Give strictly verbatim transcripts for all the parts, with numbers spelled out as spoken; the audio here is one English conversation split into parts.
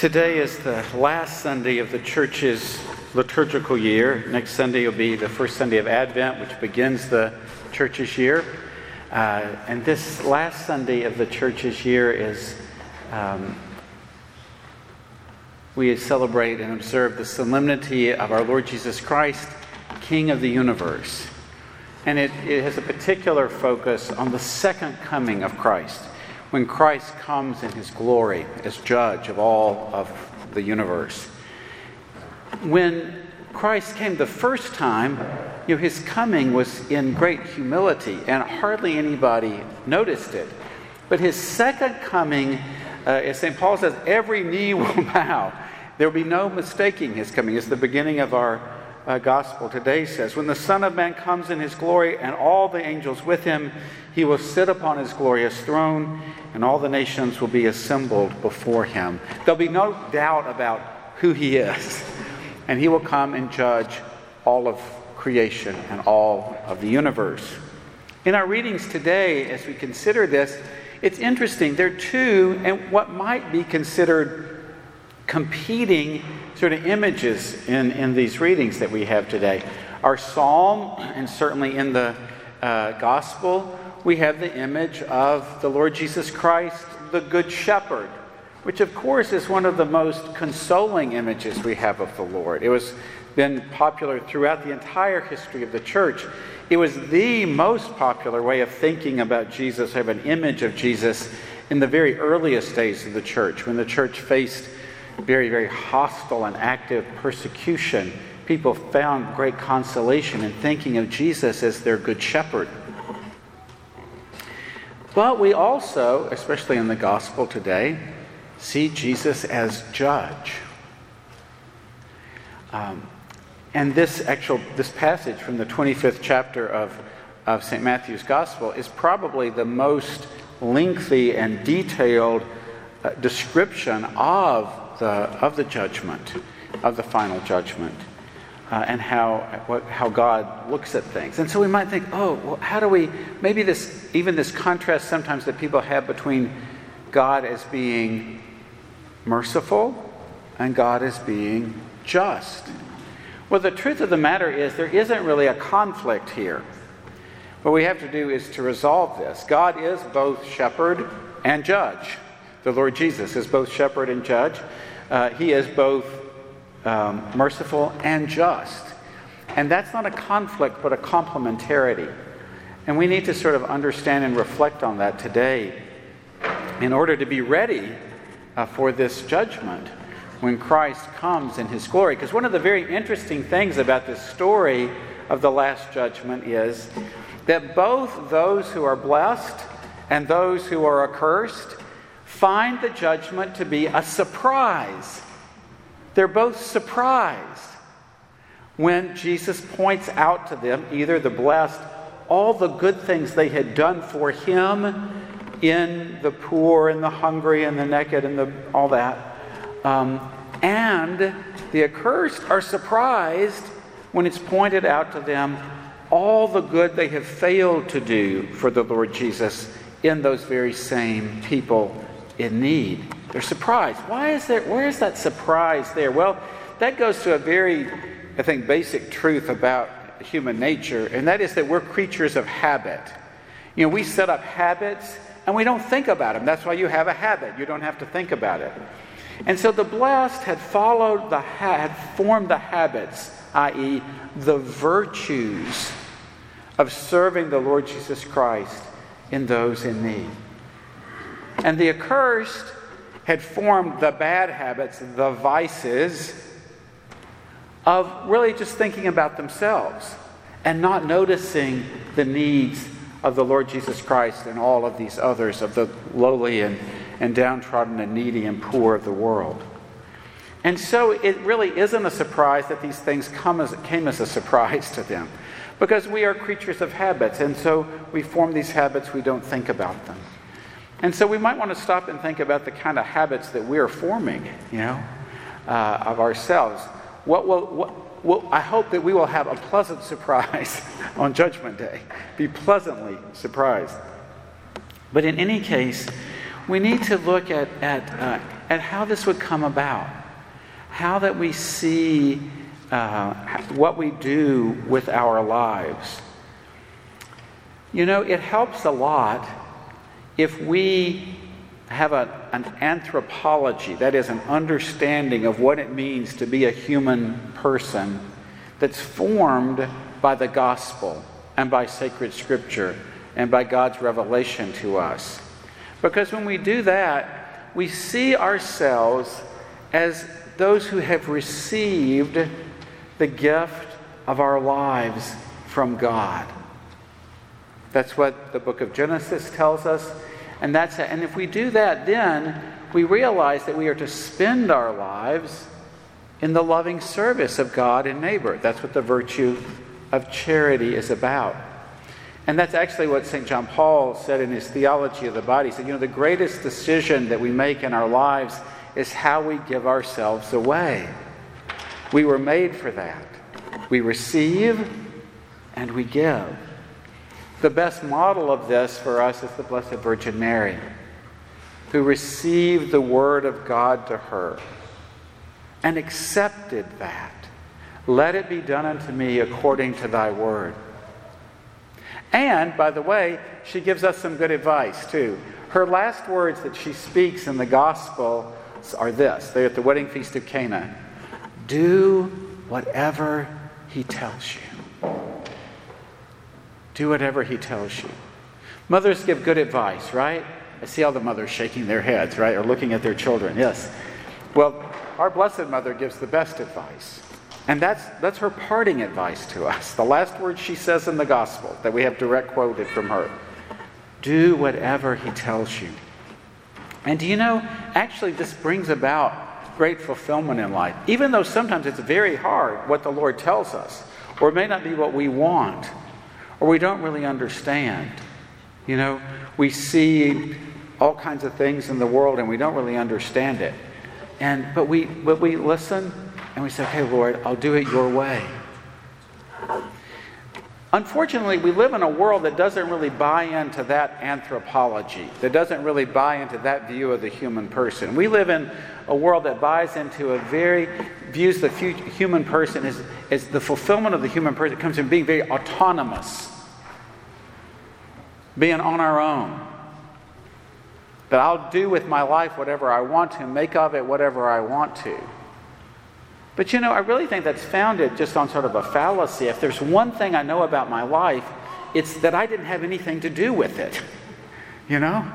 Today is the last Sunday of the church's liturgical year. Next Sunday will be the first Sunday of Advent, which begins the church's year. Uh, and this last Sunday of the church's year is, um, we celebrate and observe the solemnity of our Lord Jesus Christ, King of the universe. And it, it has a particular focus on the second coming of Christ, when Christ comes in his glory as judge of all of the universe. When Christ came the first time, you know, his coming was in great humility, and hardly anybody noticed it. But his second coming, uh, as Saint Paul says, every knee will bow. There will be no mistaking his coming. It's the beginning of our uh, gospel today says, when the Son of Man comes in his glory and all the angels with him, he will sit upon his glorious throne, and all the nations will be assembled before him. There'll be no doubt about who he is. And he will come and judge all of creation and all of the universe. In our readings today, as we consider this, it's interesting. There are two, and what might be considered competing sort of images in, in these readings that we have today. Our psalm, and certainly in the uh, gospel, we have the image of the Lord Jesus Christ, the Good Shepherd, which of course is one of the most consoling images we have of the Lord. It was been popular throughout the entire history of the church. It was the most popular way of thinking about Jesus, have an image of Jesus in the very earliest days of the church, when the church faced very, very hostile and active persecution. People found great consolation in thinking of Jesus as their Good Shepherd. But we also, especially in the gospel today, see Jesus as judge. Um, and this actual this passage from the twenty-fifth chapter of, of Saint Matthew's Gospel is probably the most lengthy and detailed uh, description of the of the judgment, of the final judgment, uh, and how what, how God looks at things. And so we might think, oh, well, how do we? Maybe this even this contrast sometimes that people have between God as being merciful and God as being just. Well, the truth of the matter is there isn't really a conflict here. What we have to do is to resolve this. God is both shepherd and judge. The Lord Jesus is both shepherd and judge. Uh, he is both um, merciful and just. And that's not a conflict, but a complementarity. And we need to sort of understand and reflect on that today in order to be ready uh, for this judgment when Christ comes in his glory. Because one of the very interesting things about this story of the last judgment is that both those who are blessed and those who are accursed find the judgment to be a surprise. They're both surprised when Jesus points out to them, either the blessed, all the good things they had done for him in the poor and the hungry and the naked and the, all that. Um, and the accursed are surprised when it's pointed out to them all the good they have failed to do for the Lord Jesus in those very same people in need. They're surprised. Why is there, where is that surprise there? Well, that goes to a very, I think, basic truth about human nature, and that is that we're creatures of habit. You know, we set up habits and we don't think about them. That's why you have a habit. You don't have to think about it. And so the blessed had followed the had formed the habits, that is, the virtues of serving the Lord Jesus Christ in those in need. And the accursed had formed the bad habits, the vices, of really just thinking about themselves and not noticing the needs of the Lord Jesus Christ and all of these others, of the lowly and, and downtrodden and needy and poor of the world. And so it really isn't a surprise that these things come as, came as a surprise to them, because we are creatures of habits, and so we form these habits, we don't think about them. And so we might want to stop and think about the kind of habits that we are forming, you know, uh, of ourselves. What will, what, well, I hope that we will have a pleasant surprise on Judgment Day. Be pleasantly surprised. But in any case, we need to look at, at uh, at how this would come about. How that we see uh, what we do with our lives. You know, it helps a lot if we have a, an anthropology, that is, an understanding of what it means to be a human person that's formed by the gospel and by sacred scripture and by God's revelation to us. Because when we do that, we see ourselves as those who have received the gift of our lives from God. That's what the book of Genesis tells us. And that's and if we do that, then we realize that we are to spend our lives in the loving service of God and neighbor. That's what the virtue of charity is about. And that's actually what Saint John Paul said in his Theology of the Body. He said, you know, the greatest decision that we make in our lives is how we give ourselves away. We were made for that. We receive and we give. The best model of this for us is the Blessed Virgin Mary, who received the word of God to her and accepted that. Let it be done unto me according to thy word. And, by the way, she gives us some good advice, too. Her last words that she speaks in the gospel are this. They're at the wedding feast of Cana. Do whatever he tells you. Do whatever he tells you. Mothers give good advice, right? I see all the mothers shaking their heads, right? Or looking at their children. Yes. Well, our Blessed Mother gives the best advice. And that's that's her parting advice to us. The last words she says in the gospel that we have direct quoted from her. Do whatever he tells you. And do you know, actually this brings about great fulfillment in life. Even though sometimes it's very hard what the Lord tells us. Or it may not be what we want. Or we don't really understand. You know, we see all kinds of things in the world and we don't really understand it. And but we but we listen and we say, okay, Lord, I'll do it your way. Unfortunately, we live in a world that doesn't really buy into that anthropology, that doesn't really buy into that view of the human person. We live in a world that buys into a very, views the human person as, as the fulfillment of the human person comes from being very autonomous, being on our own. That I'll do with my life whatever I want to, make of it whatever I want to. But you know, I really think that's founded just on sort of a fallacy. If there's one thing I know about my life, it's that I didn't have anything to do with it. You know?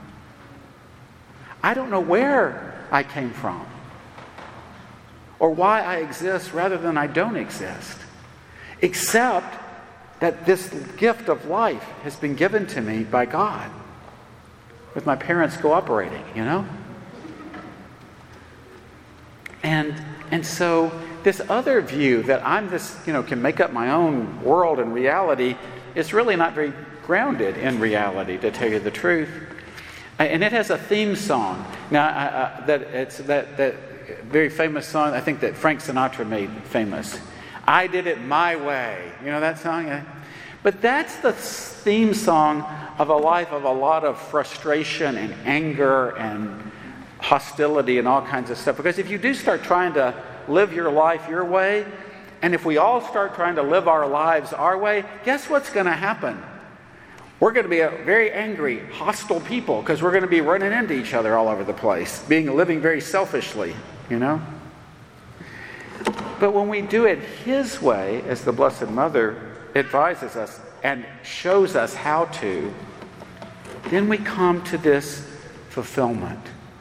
I don't know where I came from or why I exist rather than I don't exist. Except that this gift of life has been given to me by God with my parents cooperating, you know? And And so this other view that I'm this, you know, can make up my own world and reality is really not very grounded in reality, to tell you the truth. And it has a theme song. Now, I, I, that it's that that very famous song, I think that Frank Sinatra made famous. I did it my way. You know that song? Yeah. But that's the theme song of a life of a lot of frustration and anger and hostility and all kinds of stuff. Because if you do start trying to live your life your way, and if we all start trying to live our lives our way, guess what's going to happen? We're going to be a very angry, hostile people because we're going to be running into each other all over the place, being living very selfishly, you know? But when we do it His way, as the Blessed Mother advises us and shows us how to, then we come to this fulfillment.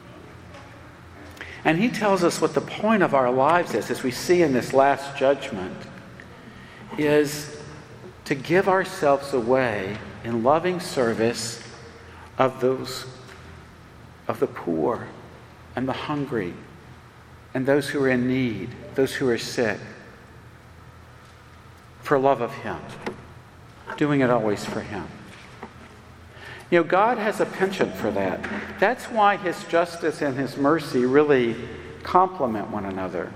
And He tells us what the point of our lives is, as we see in this last judgment, is to give ourselves away in loving service of those, of the poor and the hungry and those who are in need, those who are sick, for love of Him, doing it always for Him. You know, God has a penchant for that. That's why His justice and His mercy really complement one another.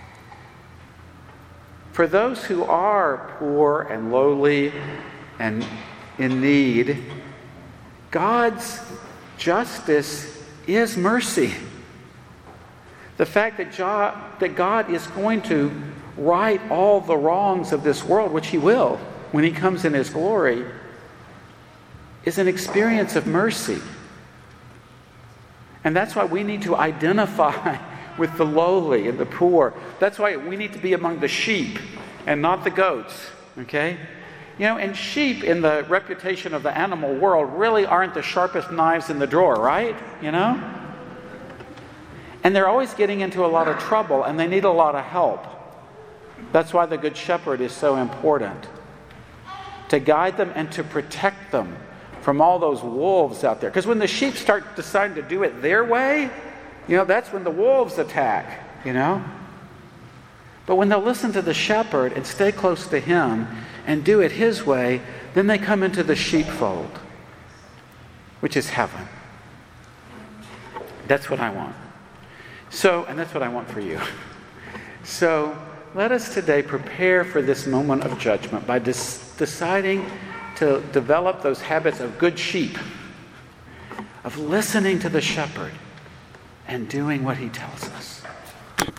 For those who are poor and lowly and in need, God's justice is mercy. The fact that God, that God is going to right all the wrongs of this world, which he will when he comes in his glory, is an experience of mercy. And that's why we need to identify with the lowly and the poor. That's why we need to be among the sheep and not the goats, okay? You know, and sheep in the reputation of the animal world really aren't the sharpest knives in the drawer, right? You know? And they're always getting into a lot of trouble, and they need a lot of help. That's why the Good Shepherd is so important. To guide them and to protect them from all those wolves out there. Because when the sheep start deciding to do it their way, you know, that's when the wolves attack, you know? But when they'll listen to the shepherd and stay close to him and do it his way, then they come into the sheepfold, which is heaven. That's what I want. So, and that's what I want for you. So, let us today prepare for this moment of judgment by dis- deciding to develop those habits of good sheep, of listening to the shepherd and doing what he tells us.